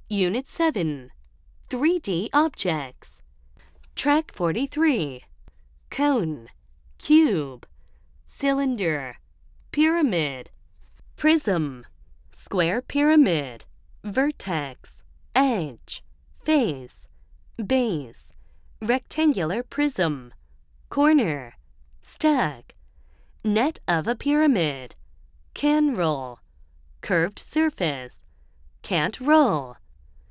Unit 7. 3D Objects. Track 43. Cone, cube, cylinder, pyramid, prism, square pyramid, vertex, edge, face, base, rectangular prism, corner, stack, net of a pyramid, can roll, curved surface, can't roll,